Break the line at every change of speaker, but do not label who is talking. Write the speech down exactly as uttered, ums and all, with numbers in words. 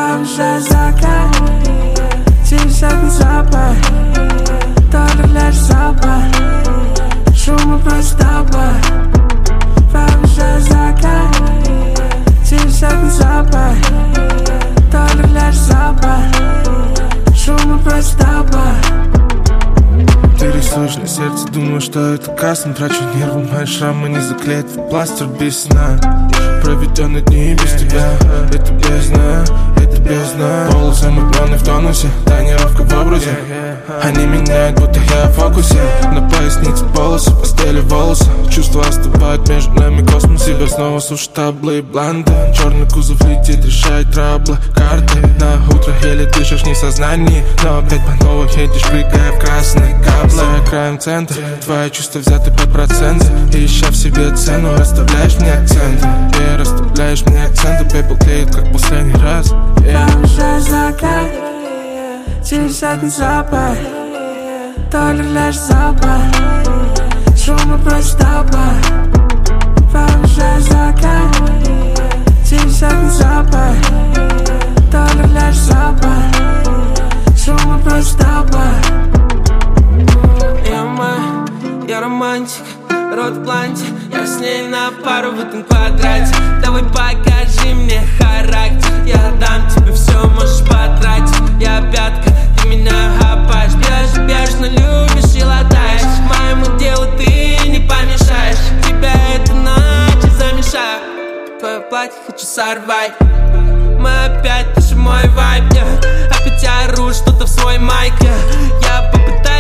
Повышай закат, десятый запах, только лишь запах, шума просто табак. Повышай закат, десятый запах, только лишь запах, шума просто табак.
Ты рисуешь на сердце, думаешь, что это кастом. Трачу нервы, мои шрамы не заклеят в пластир без сна. Проведенные дни без тебя, это бездна, это бездна. Волосы мутные в тонусе, тонировка в образе. Они меняют, будто я в фокусе. На пояснице полосы, постели волосы. Чувства остывают между нами, космос. Себя снова сушат таблы и бланты. Черный кузов летит, решает траблы, карты. На утро еле дышишь, не в сознании, но опять по новой едешь, прыгая в красные каблы. За краем центра, твои чувства взяты под процент. И ища в себе цену, расставляешь мне акценты. И расставляешь мне акценты, пепел клеит, как последний раз.
Повышай закат, десятый запах, только лишь запах, шума просто табак. Повышай закат, десятый запах, только лишь запах, шума просто табак.
Я романтик, рот в планте, я с ней на пару в этом квадрате. Давай покажи мне характер, я дам тебе все, можешь потратить. Я пятка, ты меня хапаешь, бежишь, бежно любишь и латаешь. Моему делу ты не помешаешь, тебя эта ночь замешаю. Твое платье хочу сорвать, мы опять, ты же мой вайб, yeah. Опять ору что-то в свой майк, yeah. Я попытаюсь